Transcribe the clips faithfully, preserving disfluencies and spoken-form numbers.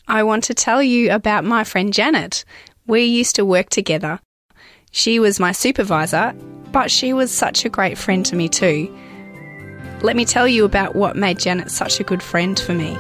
I want to tell you about my friend Janet. We used to work together. She was my supervisor, but she was such a great friend to me too. Let me tell you about what made Janet such a good friend for me.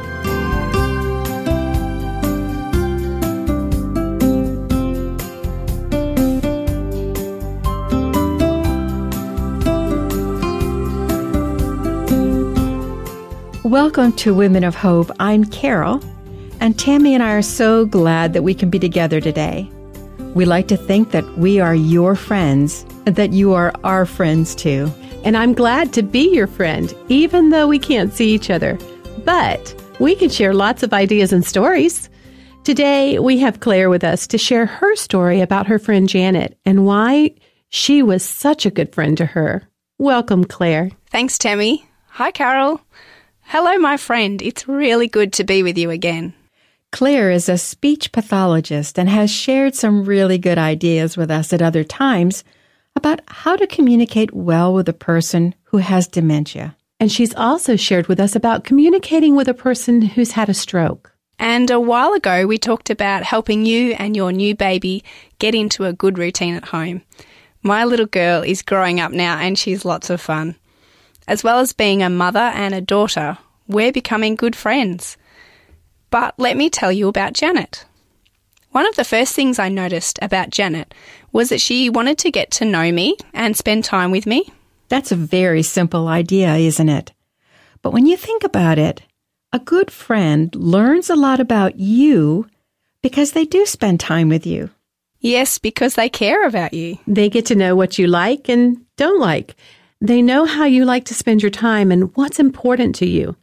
Welcome to Women of Hope. I'm Carol, and Tammy and I are so glad that we can be together today. We like to think that we are your friends, and that you are our friends too. And I'm glad to be your friend, even though we can't see each other. But we can share lots of ideas and stories. Today, we have Claire with us to share her story about her friend Janet and why she was such a good friend to her. Welcome, Claire. Thanks, Tammy. Hi, Carol. Hello, my friend. It's really good to be with you again. Claire is a speech pathologist and has shared some really good ideas with us at other times about how to communicate well with a person who has dementia. And she's also shared with us about communicating with a person who's had a stroke. And a while ago, we talked about helping you and your new baby get into a good routine at home. My little girl is growing up now and she's lots of fun. As well as being a mother and a daughter, we're becoming good friends. But let me tell you about Janet. One of the first things I noticed about Janet was that she wanted to get to know me and spend time with me. That's a very simple idea, isn't it? But when you think about it, a good friend learns a lot about you because they do spend time with you. Yes, because they care about you. They get to know what you like and don't like. They know how you like to spend your time and what's important to you.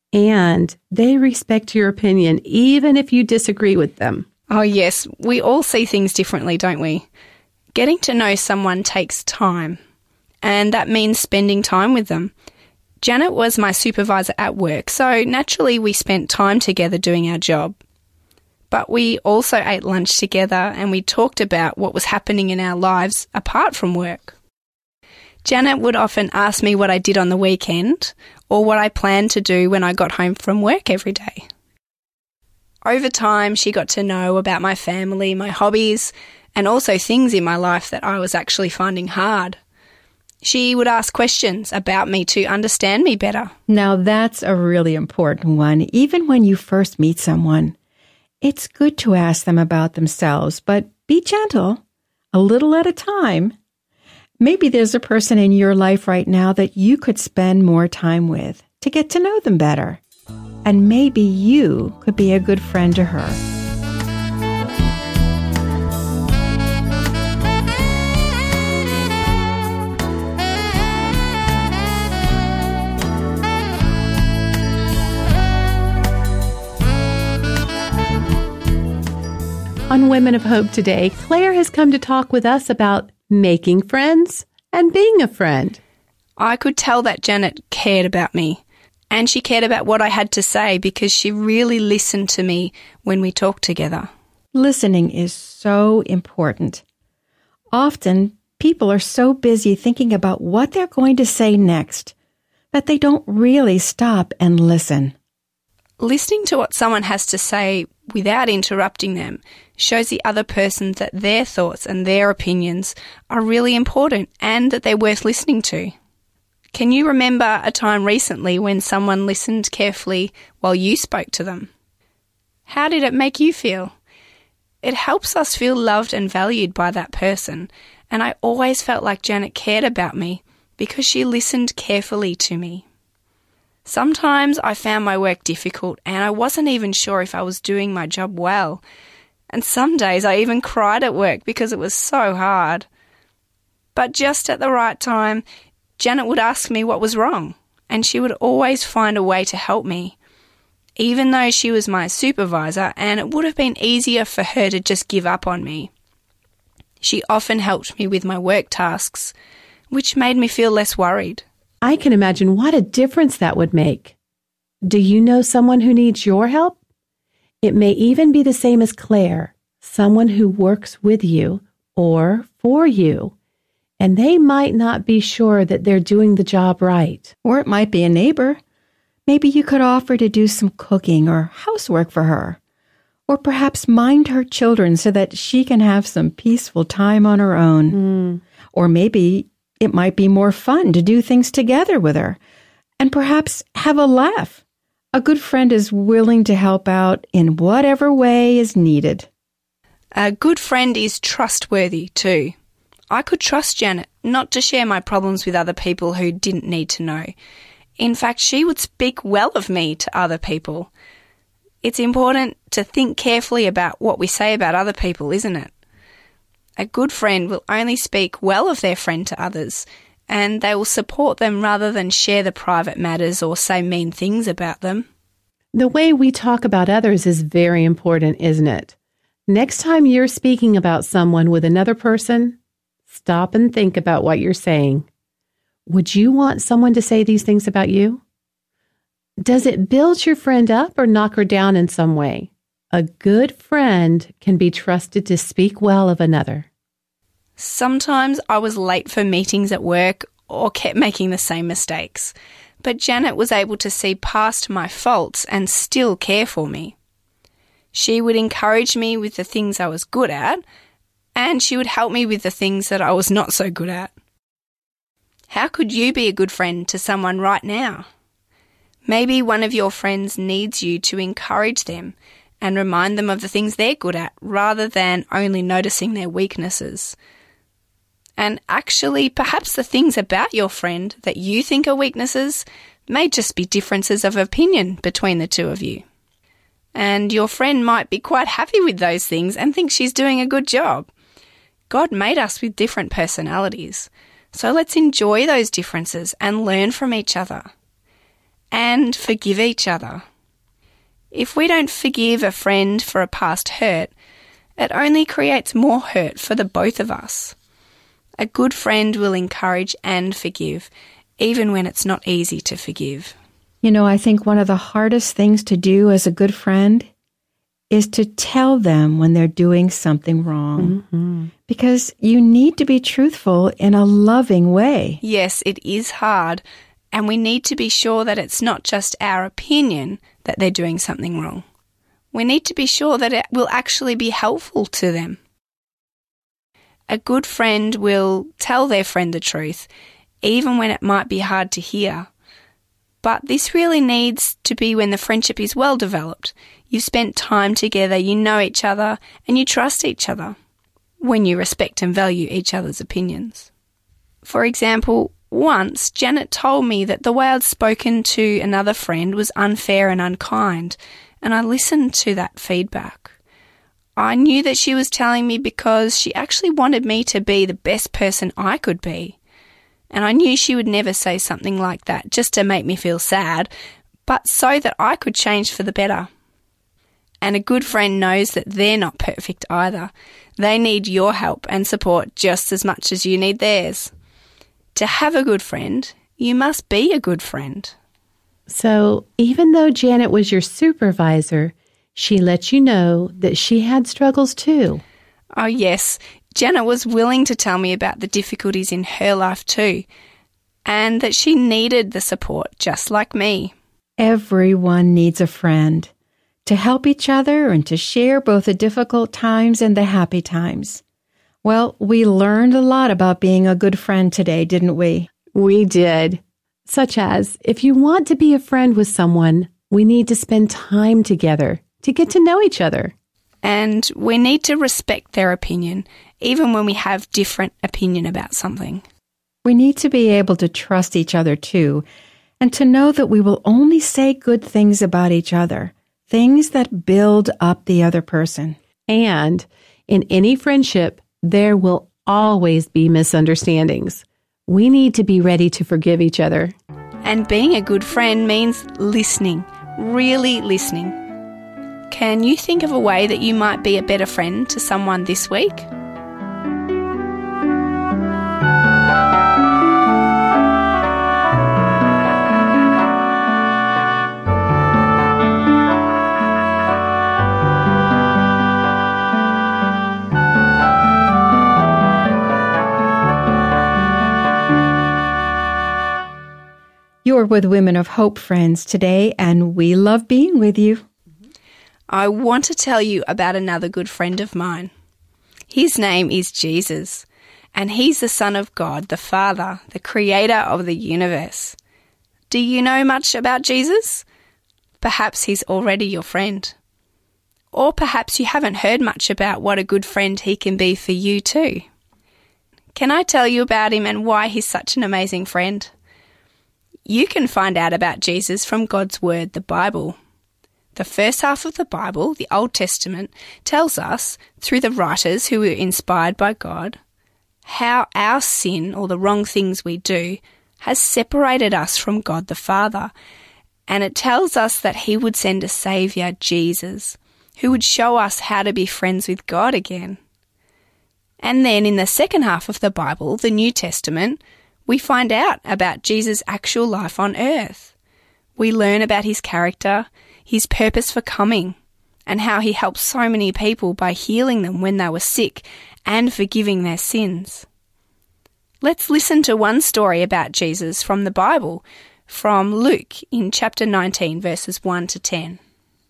And they respect your opinion, even if you disagree with them. Oh, yes. We all see things differently, don't we? Getting to know someone takes time, and that means spending time with them. Janet was my supervisor at work, so naturally we spent time together doing our job. But we also ate lunch together and we talked about what was happening in our lives apart from work. Janet would often ask me what I did on the weekend or what I planned to do when I got home from work every day. Over time, she got to know about my family, my hobbies, and also things in my life that I was actually finding hard. She would ask questions about me to understand me better. Now, that's a really important one. Even when you first meet someone, it's good to ask them about themselves, but be gentle, a little at a time. Maybe there's a person in your life right now that you could spend more time with to get to know them better. And maybe you could be a good friend to her. On Women of Hope today, Claire has come to talk with us about making friends and being a friend. I could tell that Janet cared about me, and she cared about what I had to say because she really listened to me when we talked together. Listening is so important. Often, people are so busy thinking about what they're going to say next that they don't really stop and listen. Listening to what someone has to say without interrupting them shows the other person that their thoughts and their opinions are really important and that they're worth listening to. Can you remember a time recently when someone listened carefully while you spoke to them? How did it make you feel? It helps us feel loved and valued by that person, and I always felt like Janet cared about me because she listened carefully to me. Sometimes I found my work difficult and I wasn't even sure if I was doing my job well. And some days I even cried at work because it was so hard. But just at the right time, Janet would ask me what was wrong, and she would always find a way to help me. Even though she was my supervisor and it would have been easier for her to just give up on me. She often helped me with my work tasks, which made me feel less worried. I can imagine what a difference that would make. Do you know someone who needs your help? It may even be the same as Claire, someone who works with you or for you, and they might not be sure that they're doing the job right. Or it might be a neighbor. Maybe you could offer to do some cooking or housework for her. Or perhaps mind her children so that she can have some peaceful time on her own. Mm. Or maybe it might be more fun to do things together with her and perhaps have a laugh. A good friend is willing to help out in whatever way is needed. A good friend is trustworthy too. I could trust Janet not to share my problems with other people who didn't need to know. In fact, she would speak well of me to other people. It's important to think carefully about what we say about other people, isn't it? A good friend will only speak well of their friend to others, and they will support them rather than share the private matters or say mean things about them. The way we talk about others is very important, isn't it? Next time you're speaking about someone with another person, stop and think about what you're saying. Would you want someone to say these things about you? Does it build your friend up or knock her down in some way? A good friend can be trusted to speak well of another. Sometimes I was late for meetings at work or kept making the same mistakes, but Janet was able to see past my faults and still care for me. She would encourage me with the things I was good at, and she would help me with the things that I was not so good at. How could you be a good friend to someone right now? Maybe one of your friends needs you to encourage them and remind them of the things they're good at rather than only noticing their weaknesses. And actually, perhaps the things about your friend that you think are weaknesses may just be differences of opinion between the two of you. And your friend might be quite happy with those things and think she's doing a good job. God made us with different personalities, so let's enjoy those differences and learn from each other. And forgive each other. If we don't forgive a friend for a past hurt, it only creates more hurt for the both of us. A good friend will encourage and forgive, even when it's not easy to forgive. You know, I think one of the hardest things to do as a good friend is to tell them when they're doing something wrong. Mm-hmm. Because you need to be truthful in a loving way. Yes, it is hard. And we need to be sure that it's not just our opinion that they're doing something wrong. We need to be sure that it will actually be helpful to them. A good friend will tell their friend the truth, even when it might be hard to hear. But this really needs to be when the friendship is well developed. You've spent time together, you know each other, and you trust each other. When you respect and value each other's opinions. For example, once, Janet told me that the way I'd spoken to another friend was unfair and unkind, and I listened to that feedback. I knew that she was telling me because she actually wanted me to be the best person I could be. And I knew she would never say something like that just to make me feel sad, but so that I could change for the better. And a good friend knows that they're not perfect either. They need your help and support just as much as you need theirs. To have a good friend, you must be a good friend. So even though Janet was your supervisor, she let you know that she had struggles too. Oh yes, Janet was willing to tell me about the difficulties in her life too, and that she needed the support just like me. Everyone needs a friend to help each other and to share both the difficult times and the happy times. Well, we learned a lot about being a good friend today, didn't we? We did. Such as, if you want to be a friend with someone, we need to spend time together to get to know each other. And we need to respect their opinion, even when we have different opinion about something. We need to be able to trust each other too, and to know that we will only say good things about each other, things that build up the other person. And in any friendship, there will always be misunderstandings. We need to be ready to forgive each other. And being a good friend means listening, really listening. Can you think of a way that you might be a better friend to someone this week? You're with Women of Hope, friends, today, and we love being with you. I want to tell you about another good friend of mine. His name is Jesus, and he's the Son of God, the Father, the Creator of the universe. Do you know much about Jesus? Perhaps he's already your friend. Or perhaps you haven't heard much about what a good friend he can be for you too. Can I tell you about him and why he's such an amazing friend? You can find out about Jesus from God's Word, the Bible. The first half of the Bible, the Old Testament, tells us, through the writers who were inspired by God, how our sin, or the wrong things we do, has separated us from God the Father. And it tells us that he would send a Saviour, Jesus, who would show us how to be friends with God again. And then in the second half of the Bible, the New Testament, we find out about Jesus' actual life on earth. We learn about his character, his purpose for coming, and how he helped so many people by healing them when they were sick and forgiving their sins. Let's listen to one story about Jesus from the Bible, from Luke in chapter nineteen, verses one to ten.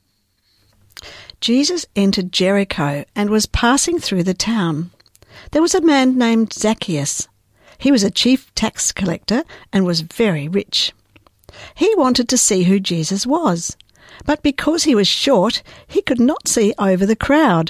Jesus entered Jericho and was passing through the town. There was a man named Zacchaeus. He was a chief tax collector and was very rich. He wanted to see who Jesus was, but because he was short, he could not see over the crowd.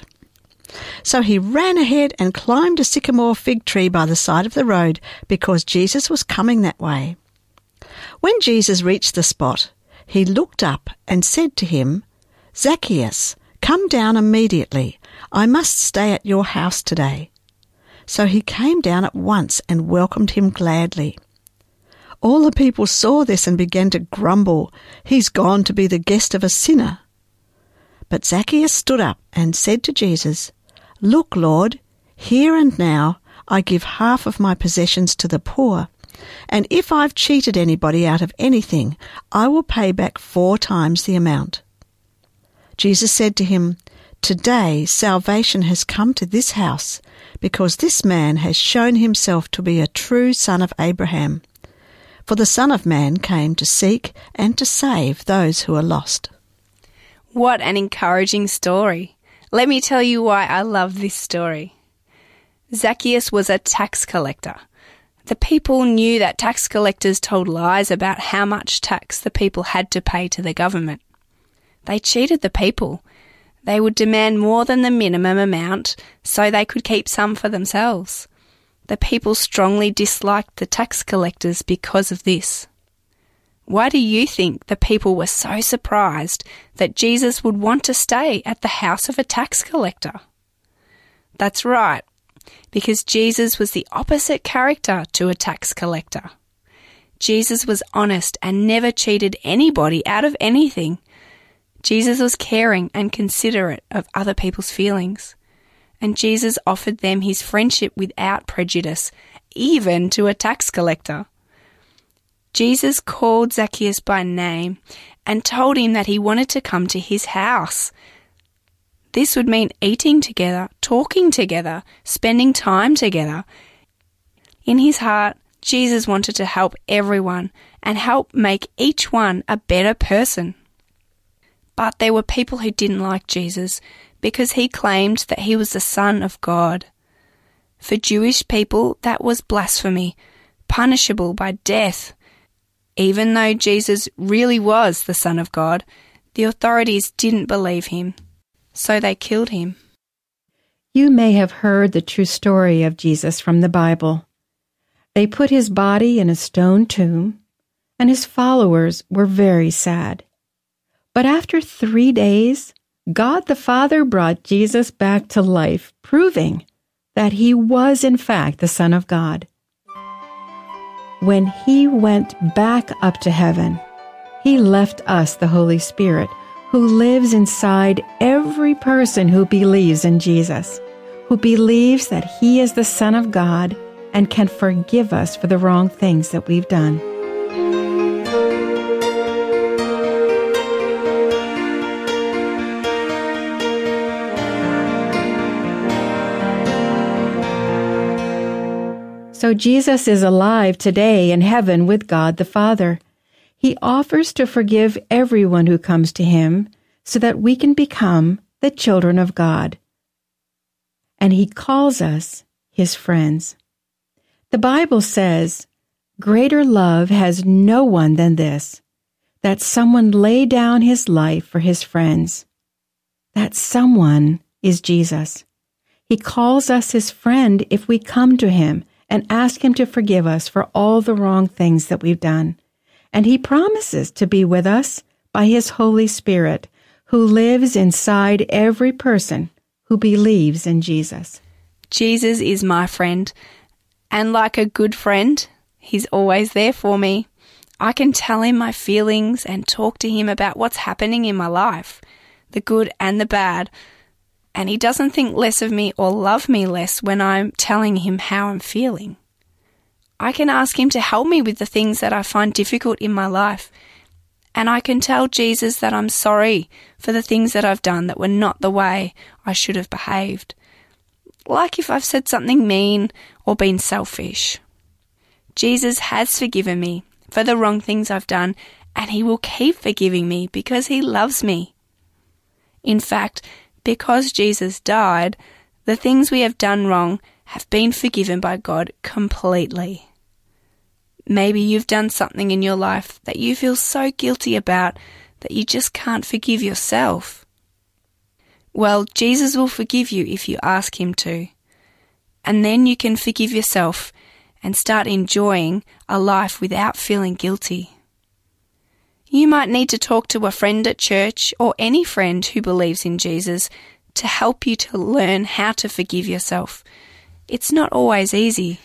So he ran ahead and climbed a sycamore fig tree by the side of the road because Jesus was coming that way. When Jesus reached the spot, he looked up and said to him, "Zacchaeus, come down immediately. I must stay at your house today." So he came down at once and welcomed him gladly. All the people saw this and began to grumble, "He's gone to be the guest of a sinner." But Zacchaeus stood up and said to Jesus, "Look, Lord, here and now I give half of my possessions to the poor, and if I've cheated anybody out of anything, I will pay back four times the amount." Jesus said to him, "Today salvation has come to this house, because this man has shown himself to be a true son of Abraham. For the Son of Man came to seek and to save those who are lost." What an encouraging story. Let me tell you why I love this story. Zacchaeus was a tax collector. The people knew that tax collectors told lies about how much tax the people had to pay to the government. They cheated the people. They would demand more than the minimum amount so they could keep some for themselves. The people strongly disliked the tax collectors because of this. Why do you think the people were so surprised that Jesus would want to stay at the house of a tax collector? That's right, because Jesus was the opposite character to a tax collector. Jesus was honest and never cheated anybody out of anything. Jesus was caring and considerate of other people's feelings. And Jesus offered them his friendship without prejudice, even to a tax collector. Jesus called Zacchaeus by name and told him that he wanted to come to his house. This would mean eating together, talking together, spending time together. In his heart, Jesus wanted to help everyone and help make each one a better person. But there were people who didn't like Jesus because he claimed that he was the Son of God. For Jewish people, that was blasphemy, punishable by death. Even though Jesus really was the Son of God, the authorities didn't believe him, so they killed him. You may have heard the true story of Jesus from the Bible. They put his body in a stone tomb, and his followers were very sad. But after three days, God the Father brought Jesus back to life, proving that he was in fact the Son of God. When he went back up to heaven, he left us the Holy Spirit, who lives inside every person who believes in Jesus, who believes that he is the Son of God and can forgive us for the wrong things that we've done. So Jesus is alive today in heaven with God the Father. He offers to forgive everyone who comes to him, so that we can become the children of God. And He calls us His friends. The Bible says, "Greater love has no one than this, that someone lay down his life for his friends." That someone is Jesus. He calls us His friend if we come to Him and ask Him to forgive us for all the wrong things that we've done. And He promises to be with us by His Holy Spirit, who lives inside every person who believes in Jesus. Jesus is my friend, and like a good friend, He's always there for me. I can tell Him my feelings and talk to Him about what's happening in my life, the good and the bad, and He doesn't think less of me or love me less when I'm telling Him how I'm feeling. I can ask Him to help me with the things that I find difficult in my life, and I can tell Jesus that I'm sorry for the things that I've done that were not the way I should have behaved. Like if I've said something mean or been selfish. Jesus has forgiven me for the wrong things I've done, and He will keep forgiving me because He loves me. In fact, because Jesus died, the things we have done wrong have been forgiven by God completely. Maybe you've done something in your life that you feel so guilty about that you just can't forgive yourself. Well, Jesus will forgive you if you ask Him to. And then you can forgive yourself and start enjoying a life without feeling guilty. You might need to talk to a friend at church or any friend who believes in Jesus to help you to learn how to forgive yourself. It's not always easy.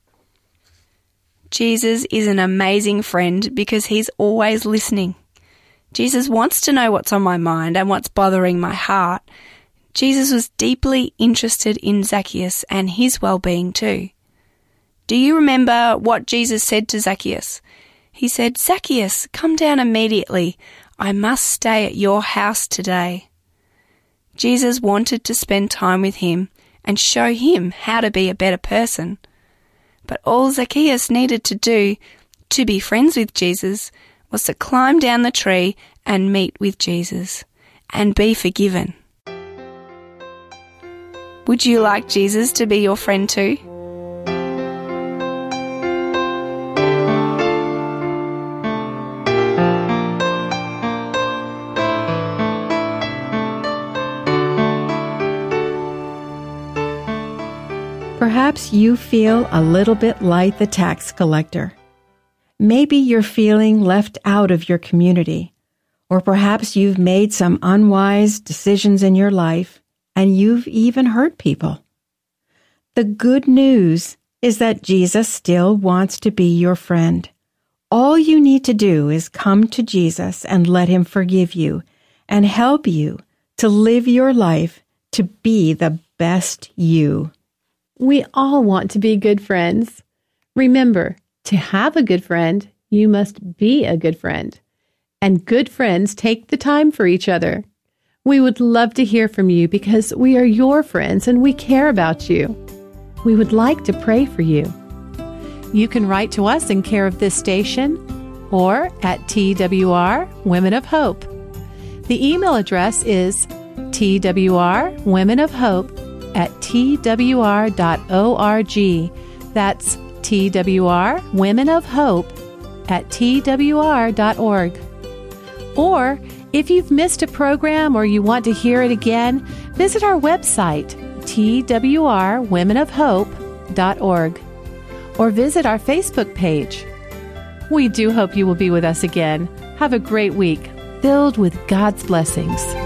Jesus is an amazing friend because He's always listening. Jesus wants to know what's on my mind and what's bothering my heart. Jesus was deeply interested in Zacchaeus and his well-being too. Do you remember what Jesus said to Zacchaeus? He said, "Zacchaeus, come down immediately. I must stay at your house today." Jesus wanted to spend time with him and show him how to be a better person. But all Zacchaeus needed to do to be friends with Jesus was to climb down the tree and meet with Jesus and be forgiven. Would you like Jesus to be your friend too? Perhaps you feel a little bit like the tax collector. Maybe you're feeling left out of your community, or perhaps you've made some unwise decisions in your life and you've even hurt people. The good news is that Jesus still wants to be your friend. All you need to do is come to Jesus and let Him forgive you and help you to live your life to be the best you. We all want to be good friends. Remember, to have a good friend, you must be a good friend. And good friends take the time for each other. We would love to hear from you because we are your friends and we care about you. We would like to pray for you. You can write to us in care of this station or at T W R Women of Hope. The email address is T W R Women of Hope at T W R dot org. That's T W R Women of Hope at T W R dot org. Or if you've missed a program or you want to hear it again, visit our website, T W R Women of Hope dot org, or visit our Facebook page. We do hope you will be with us again. Have a great week filled with God's blessings.